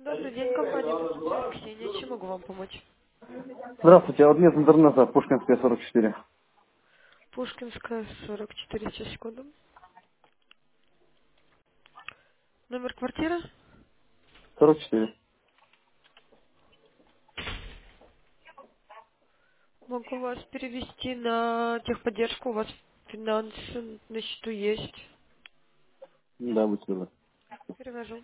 Добрый день, компания «Продукция Ксения». Чем могу вам помочь? Здравствуйте, а вот нет интернета, Пушкинская, 44. Пушкинская, 44, сейчас, секунду. Номер квартиры? 44. Могу вас перевести на техподдержку. У вас финансы на счету есть. Да, будь добры. Перевожу.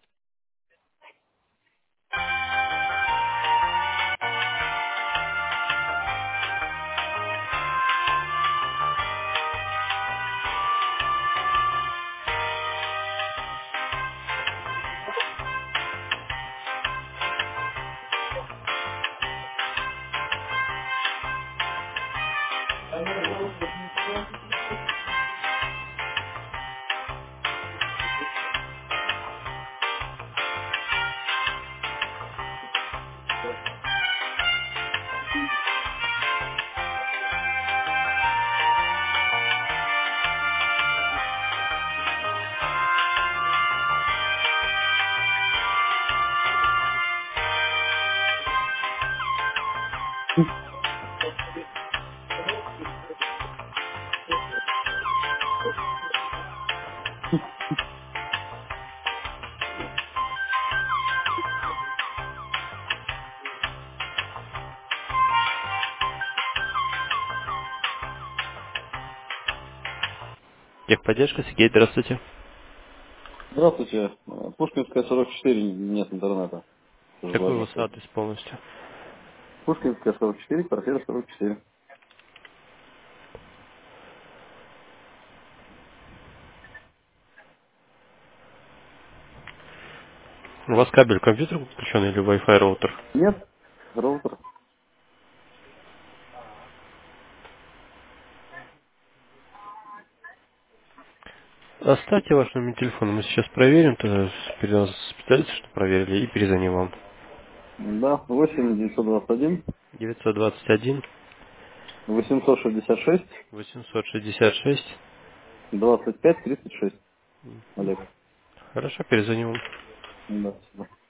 Техподдержка, Сергей, здравствуйте. Здравствуйте, Пушкинская, 44, нет интернета, к Какой у сожалению. вас адрес полностью? Пушкинская, 44, квартира 44. У вас кабель к компьютеру подключен или Wi-Fi роутер? Нет, роутер. Оставьте ваш номер телефона, мы сейчас проверим, тогда перед специалисты, что проверили, и перезвоним вам. Да, 8 921 921 866 866. 25 36. Олег. Хорошо, перезвоним вам. Да, спасибо.